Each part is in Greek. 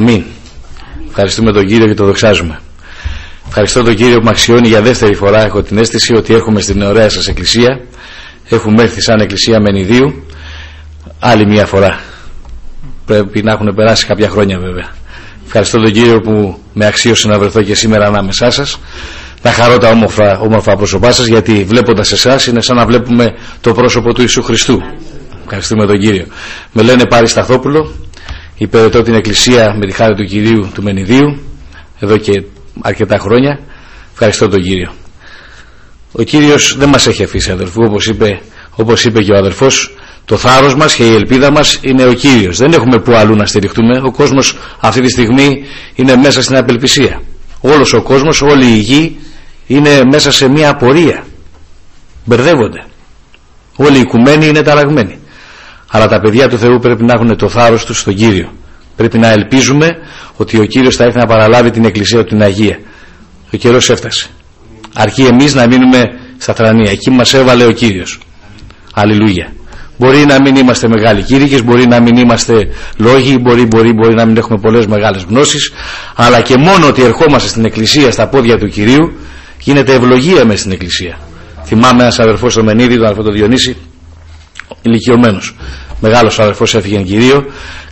Αμήν. Ευχαριστούμε τον Κύριο και τον δοξάζουμε. Ευχαριστώ τον Κύριο που με αξιώνει για δεύτερη φορά. Έχω την αίσθηση ότι έρχομαι στην ωραία σας εκκλησία. Έχουμε έρθει σαν εκκλησία Μενιδίου άλλη μια φορά. Πρέπει να έχουν περάσει κάποια χρόνια βέβαια. Ευχαριστώ τον Κύριο που με αξίωσε να βρεθώ και σήμερα ανάμεσά σας. Να χαρώ τα όμορφα πρόσωπά σας, γιατί βλέποντας εσάς είναι σαν να βλέπουμε το πρόσωπο του Ιησού Χριστού. Ευχαριστούμε τον Κύριο. Με λένε Πάρη Σταθόπουλο. Υπηρετώ την εκκλησία με τη χάρη του Κυρίου του Μενιδίου εδώ και αρκετά χρόνια. Ευχαριστώ τον Κύριο. Ο Κύριος δεν μας έχει αφήσει, αδελφού, όπως είπε και ο αδελφός. Το θάρρος μας και η ελπίδα μας είναι ο Κύριος. Δεν έχουμε που αλλού να στηριχτούμε. Ο κόσμος αυτή τη στιγμή είναι μέσα στην απελπισία. Όλος ο κόσμος, όλη η γη είναι μέσα σε μια απορία. Μπερδεύονται. Όλοι οι οικουμένοι είναι ταραγμένοι. Αλλά τα παιδιά του Θεού πρέπει να έχουν το θάρρος τους στον Κύριο. Πρέπει να ελπίζουμε ότι ο Κύριος θα έρθει να παραλάβει την εκκλησία του την Αγία. Ο καιρός έφτασε. Αρκεί εμείς να μείνουμε στα θρανία. Εκεί μας έβαλε ο Κύριος. Αλληλούια. Μπορεί να μην είμαστε μεγάλοι κήρυκες, μπορεί να μην είμαστε λόγοι, μπορεί να μην έχουμε πολλές μεγάλες γνώσεις, αλλά και μόνο ότι ερχόμαστε στην εκκλησία στα πόδια του Κυρίου γίνεται ευλογία μέσα στην εκκλησία. Θυμάμαι ένας αδερφός στο Μενίδη, τον αδερφό τον Διονύση, ηλικιωμένος, μεγάλος αδερφός, έφυγε εν Κυρίω,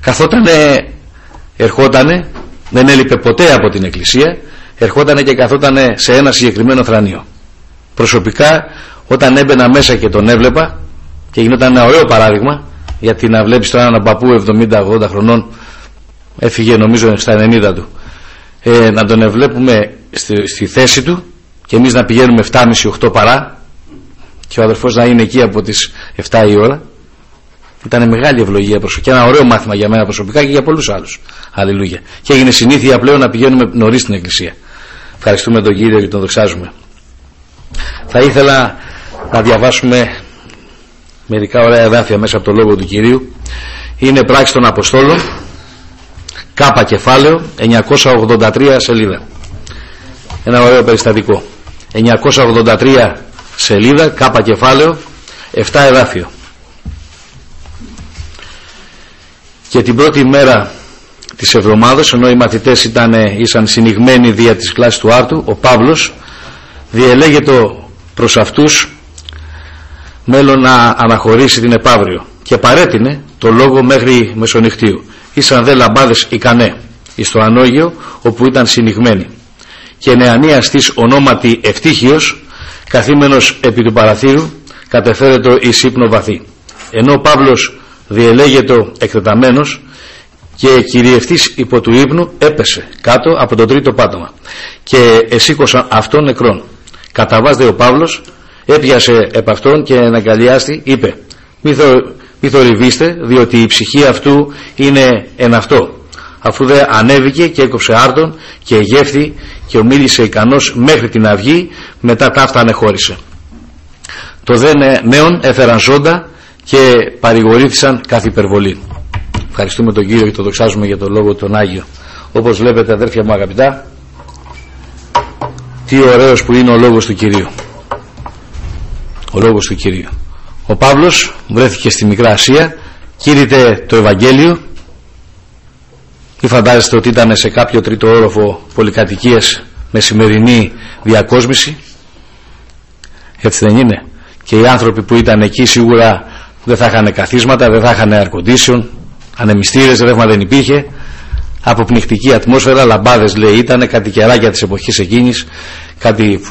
ερχότανε, δεν έλειπε ποτέ από την εκκλησία, ερχότανε και καθότανε σε ένα συγκεκριμένο θρανείο. Προσωπικά όταν έμπαινα μέσα και τον έβλεπα, και γινόταν ένα ωραίο παράδειγμα, γιατί να βλέπεις τώρα έναν παππού 70-80 χρονών, έφυγε νομίζω στα 90 του, να τον βλέπουμε στη θέση του και εμείς να πηγαίνουμε 7.30-8 παρά και ο αδερφός να είναι εκεί από τις 7 η ώρα. Ήταν μεγάλη ευλογία και ένα ωραίο μάθημα για μένα προσωπικά και για πολλούς άλλους. Αλληλούια. Και έγινε συνήθεια πλέον να πηγαίνουμε νωρίς στην εκκλησία. Ευχαριστούμε τον Κύριο και τον δοξάζουμε. Θα ήθελα να διαβάσουμε μερικά ωραία εδάφια μέσα από το λόγο του Κυρίου. Είναι Πράξεις των Αποστόλων, Κάπα κεφάλαιο, 983 σελίδα. Ένα ωραίο περιστατικό. 983 σελίδα, Κάπα κεφάλαιο, 7 εδάφιο. Και την πρώτη μέρα της εβδομάδας, ενώ οι μαθητές ήσαν συνηγμένοι δια της κλάσης του άρτου, ο Παύλος διελέγεται προς αυτούς μέλλον να αναχωρήσει την επαύριο και παρέτεινε το λόγο μέχρι μεσονυχτίου. Ήσαν δε λαμπάδες ικανέ εις το ανώγειο όπου ήταν συνηγμένοι. Και νεανίας της ονόματι Ευτύχιος, καθήμενος επί του παραθύρου, κατεφέρετο εις ύπνο βαθύ. Ενώ ο Παύλος διελέγετο εκτεταμένος και κυριευτής υπό του ύπνου, έπεσε κάτω από το τρίτο πάτωμα και εσήκωσαν αυτόν νεκρόν. Καταβάζεται ο Παύλος, έπιασε επ' αυτόν και εναγκαλιάστη, είπε: μη θορυβήστε, διότι η ψυχή αυτού είναι εν αυτό. Αφού δε ανέβηκε και έκοψε άρτον και γεύθη και ομίλησε ικανός μέχρι την αυγή, μετά ταύτα ανεχώρησε. Το δε νέον έφεραν ζώντα και παρηγορήθησαν καθ' υπερβολή. Ευχαριστούμε τον Κύριο και τον δοξάζουμε για τον λόγο τον Άγιο. Όπως βλέπετε, αδέρφια μου αγαπητά, τι ωραίος που είναι ο λόγος του Κυρίου. Ο λόγος του Κυρίου. Ο Παύλος βρέθηκε στη Μικρά Ασία, κήρυτε το Ευαγγέλιο. Ή φαντάζεστε ότι ήταν σε κάποιο τρίτο όροφο πολυκατοικίες με σημερινή διακόσμηση? Έτσι δεν είναι? Και οι άνθρωποι που ήταν εκεί σίγουρα δεν θα είχαν καθίσματα, δεν θα είχαν air condition, ανεμιστήρες, ρεύμα δεν υπήρχε, αποπνιχτική ατμόσφαιρα, λαμπάδες λέει ήταν, κάτι κεράκια της εποχής εκείνης, κάτι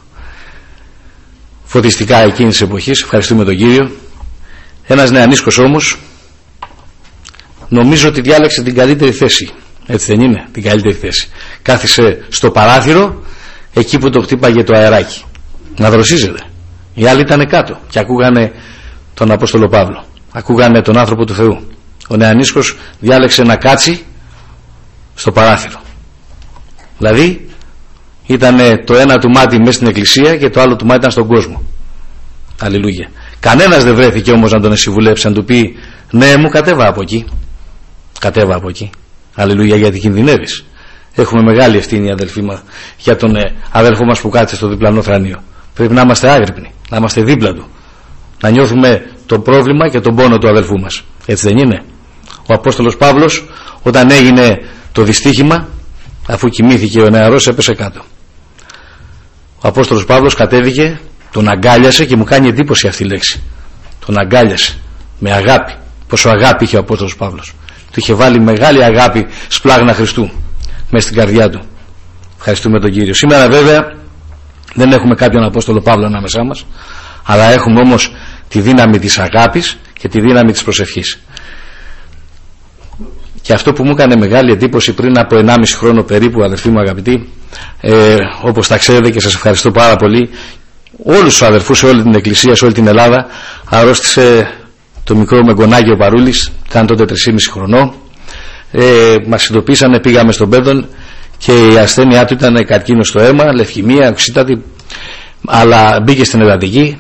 φωτιστικά εκείνης της εποχής. Ευχαριστούμε τον Κύριο. Ένας νεανίσκος όμως νομίζω ότι διάλεξε την καλύτερη θέση. Έτσι δεν είναι? Την καλύτερη θέση. Κάθισε στο παράθυρο εκεί που το χτύπαγε το αεράκι να δροσίζεται. Οι άλλοι ήταν κάτω και ακούγανε τον Απόστολο Παύλο, ακούγανε τον άνθρωπο του Θεού. Ο νεανίσκος διάλεξε να κάτσει στο παράθυρο. Δηλαδή ήταν το ένα του μάτι μέσα στην εκκλησία και το άλλο του μάτι ήταν στον κόσμο. Αλληλούια. Κανένας δεν βρέθηκε όμως να τον συμβουλέψει, να του πει: ναι, μου κατέβα από εκεί. Κατέβα από εκεί. Αλληλούια, γιατί κινδυνεύεις. Έχουμε μεγάλη ευθύνη, αδελφοί μας, για τον αδελφό μας που κάθεται στο διπλανό θρανείο. Πρέπει να είμαστε άγρυπνοι, να είμαστε δίπλα του, να νιώθουμε το πρόβλημα και τον πόνο του αδελφού μας. Έτσι δεν είναι? Ο Απόστολος Παύλος, Όταν έγινε το δυστύχημα, αφού κοιμήθηκε ο νεαρός, έπεσε κάτω. Ο Απόστολος Παύλος κατέβηκε, τον αγκάλιασε, και μου κάνει εντύπωση αυτή η λέξη. Τον αγκάλιασε με αγάπη. Πόσο αγάπη είχε ο Απόστολος Παύλος. Του είχε βάλει μεγάλη αγάπη σπλάγνα Χριστού μέσα στην καρδιά του. Ευχαριστούμε τον Κύριο. Σήμερα βέβαια δεν έχουμε κάποιον Απόστολο Παύλο ανάμεσά μας, αλλά έχουμε όμως τη δύναμη της αγάπης και τη δύναμη της προσευχής. Και αυτό που μου έκανε μεγάλη εντύπωση πριν από 1,5 χρόνο περίπου, αδερφοί μου αγαπητοί, όπως τα ξέρετε και σας ευχαριστώ πάρα πολύ, όλους τους αδερφούς σε όλη την Εκκλησία, σε όλη την Ελλάδα, αρρώστησε το μικρό μεγκονάκι ο Παρούλης, ήταν τότε 3,5 χρονών. Μας ειδοποίησανε, πήγαμε στον Πέδον και η ασθένειά του ήταν καρκίνο στο αίμα, λευκαιμία, οξύτατη, αλλά μπήκε στην εντατική.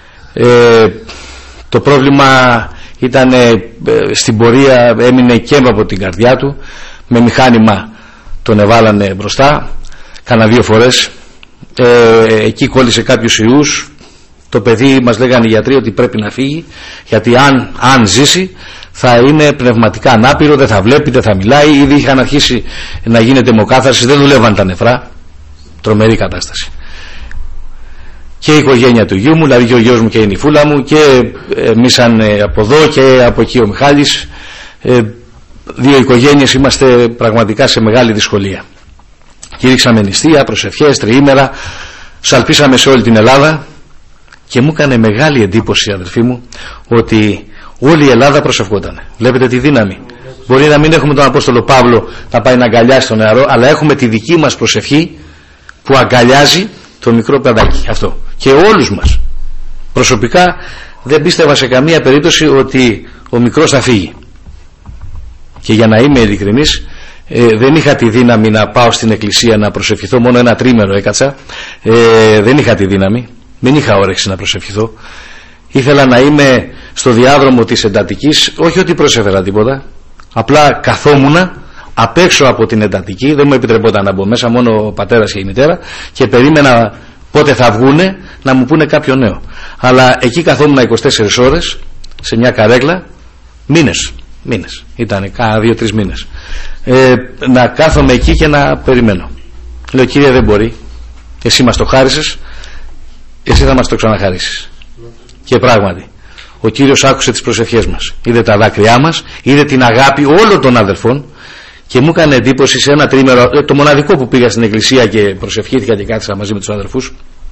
Το πρόβλημα ήταν στην πορεία, έμεινε κέμμα από την καρδιά του, με μηχάνημα τον εβάλανε μπροστά, κάνα 2 φορές. Εκεί κόλλησε κάποιους ιούς. Το παιδί, μας λέγανε οι γιατροί, ότι πρέπει να φύγει, γιατί αν ζήσει θα είναι πνευματικά ανάπηρο, δεν θα βλέπει, δεν θα μιλάει. Ήδη είχαν αρχίσει να γίνεται αιμοκάθαρση, δεν δουλεύαν τα νεφρά. Τρομερή κατάσταση. Και η οικογένεια του γιού μου, δηλαδή και ο γιος μου και η νυφούλα μου, και εμείς από εδώ και από εκεί ο Μιχάλης, 2 οικογένειες, είμαστε πραγματικά σε μεγάλη δυσκολία. Κήρυξαμε νηστεία, προσευχές, τριήμερα, σαλπίσαμε σε όλη την Ελλάδα. Και μου έκανε μεγάλη εντύπωση, αδελφοί μου, ότι όλη η Ελλάδα προσευχόταν. Βλέπετε τη δύναμη. Μπορεί να μην έχουμε τον Απόστολο Παύλο να πάει να αγκαλιάσει τον νεαρό, αλλά έχουμε τη δική μας προσευχή που αγκαλιάζει το μικρό παιδάκι αυτό. Και όλους μας. Προσωπικά δεν πίστευα σε καμία περίπτωση ότι ο μικρός θα φύγει. Και για να είμαι ειλικρινής, δεν είχα τη δύναμη να πάω στην εκκλησία να προσευχηθώ, μόνο 1 τρίμηνο έκατσα. Δεν είχα τη δύναμη. Δεν είχα όρεξη να προσευχηθώ. Ήθελα να είμαι στο διάδρομο της εντατικής, όχι ότι προσέφερα τίποτα, απλά καθόμουνα απ' έξω από την εντατική, δεν μου επιτρεπόταν να μπω μέσα, μόνο ο πατέρας και η μητέρα, και περίμενα πότε θα βγούνε να μου πούνε κάποιο νέο. Αλλά εκεί καθόμουν 24 ώρες σε μια καρέκλα, μήνες, ήταν κάνα 2-3 μήνες, να κάθομαι εκεί και να περιμένω. Λέω, Κύριε, δεν μπορεί, εσύ μας το χάρισες, εσύ θα μας το ξαναχαρίσεις. Και πράγματι ο Κύριος άκουσε τις προσευχές μας, είδε τα δάκρυά μας, είδε την αγάπη όλων των αδελφών, και μου έκανε εντύπωση σε 1 τρίμηνο, το μοναδικό που πήγα στην εκκλησία και προσευχήθηκα και κάθισα μαζί με τους αδελφούς.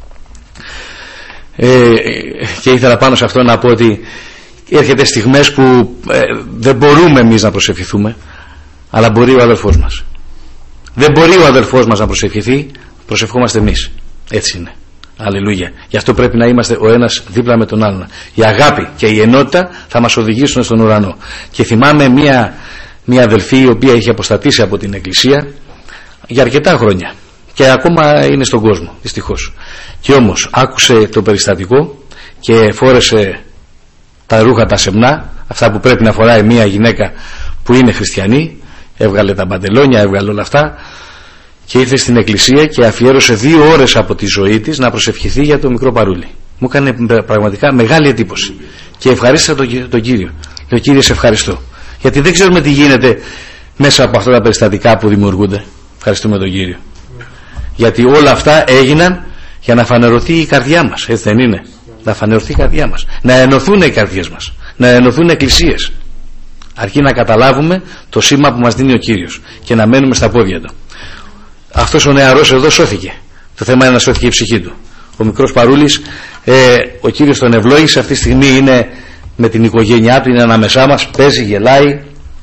Και ήθελα πάνω σε αυτό να πω ότι έρχεται στιγμές που δεν μπορούμε εμείς να προσευχηθούμε, αλλά μπορεί ο αδελφός μας. Δεν μπορεί ο αδελφός μας να προσευχηθεί, προσευχόμαστε εμείς. Έτσι είναι. Αλληλούια. Γι' αυτό πρέπει να είμαστε ο ένας δίπλα με τον άλλον. Η αγάπη και η ενότητα θα μας οδηγήσουν στον ουρανό. Και θυμάμαι μια αδελφή η οποία είχε αποστατήσει από την εκκλησία για αρκετά χρόνια και ακόμα είναι στον κόσμο, δυστυχώς. Και όμως άκουσε το περιστατικό και φόρεσε τα ρούχα τα σεμνά, αυτά που πρέπει να φοράει μια γυναίκα που είναι χριστιανή, έβγαλε τα παντελόνια, έβγαλε όλα αυτά, και ήρθε στην εκκλησία και αφιέρωσε 2 ώρες από τη ζωή της να προσευχηθεί για το μικρό Παρούλι. Μου έκανε πραγματικά μεγάλη εντύπωση και ευχαρίστησα τον Κύριο. Λέω, Κύριε, σε ευχαριστώ, γιατί δεν ξέρουμε τι γίνεται μέσα από αυτά τα περιστατικά που δημιουργούνται. Ευχαριστούμε τον Κύριο, γιατί όλα αυτά έγιναν για να φανερωθεί η καρδιά μας, έτσι δεν είναι? Να φανερωθεί η καρδιά μας, να ενωθούν οι καρδιές μας, να ενωθούν εκκλησίες, αρκεί να καταλάβουμε το σήμα που μας δίνει ο Κύριος και να μένουμε στα πόδια του. Αυτός ο νεαρός εδώ σώθηκε. Το θέμα είναι να σώθηκε η ψυχή του. Ο μικρός Παρούλης, ο Κύριος τον ευλόγησε, αυτή τη στιγμή είναι με την οικογένειά του, είναι ανάμεσά μας, παίζει, γελάει.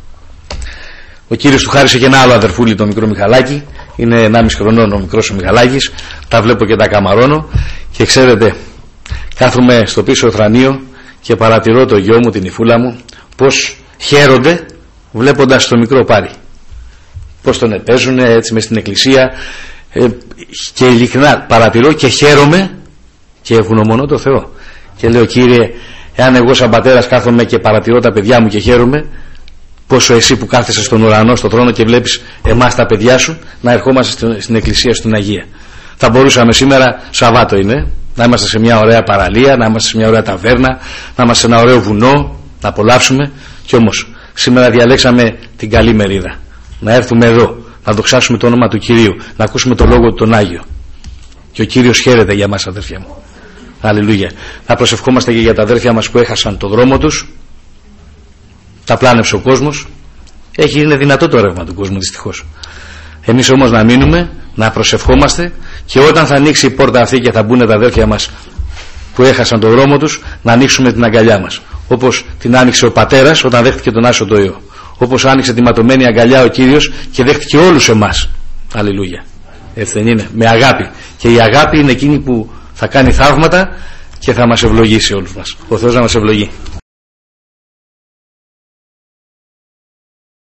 Ο Κύριος του χάρισε και ένα άλλο αδερφούλι, το μικρό Μιχαλάκι, είναι 1,5 χρονών ο μικρός ο Μιχαλάκης, τα βλέπω και τα καμαρώνω, και ξέρετε, κάθομαι στο πίσω θρανείο και παρατηρώ το γιο μου, την υφούλα μου, πως χαίρονται βλέποντας το μικρό Πάρη, πως τον επέζουν έτσι μες στην εκκλησία, και ειλικρινά παρατηρώ και χαίρομαι και ευγνωμονώ το Θεό και λέω, Κύριε, εάν εγώ σαν πατέρας κάθομαι και παρατηρώ τα παιδιά μου και χαίρομαι, πόσο εσύ που κάθεσαι στον ουρανό, στον θρόνο, και βλέπεις εμάς τα παιδιά σου να ερχόμαστε στην εκκλησία, στην Αγία. Θα μπορούσαμε σήμερα, Σαββάτο είναι, να είμαστε σε μια ωραία παραλία, να είμαστε σε μια ωραία ταβέρνα, να είμαστε σε ένα ωραίο βουνό, να απολαύσουμε, και όμως σήμερα διαλέξαμε την καλή μερίδα. Να έρθουμε εδώ, να δοξάσουμε το όνομα του Κυρίου, να ακούσουμε το λόγο του τον Άγιο. Και ο Κύριος χαίρεται για μας, αδέρφια μου. Αλληλούια. Να προσευχόμαστε και για τα αδέρφια μας που έχασαν το δρόμο τους. Τα πλάνεψε ο κόσμος. Είναι δυνατό το ρεύμα του κόσμου, δυστυχώς. Εμείς όμως να μείνουμε, να προσευχόμαστε, και όταν θα ανοίξει η πόρτα αυτή και θα μπουν τα αδέρφια μας που έχασαν το δρόμο τους, να ανοίξουμε την αγκαλιά μας. Όπως την άνοιξε ο πατέρας όταν δέχτηκε τον Άσο το Υιό. Όπως άνοιξε τη ματωμένη αγκαλιά ο Κύριος και δέχτηκε όλους εμάς. Αλληλούια. Έτσι δεν είναι? Με αγάπη. Και η αγάπη είναι εκείνη που θα κάνει θαύματα και θα μας ευλογήσει όλους μας. Ο Θεός να μας ευλογεί.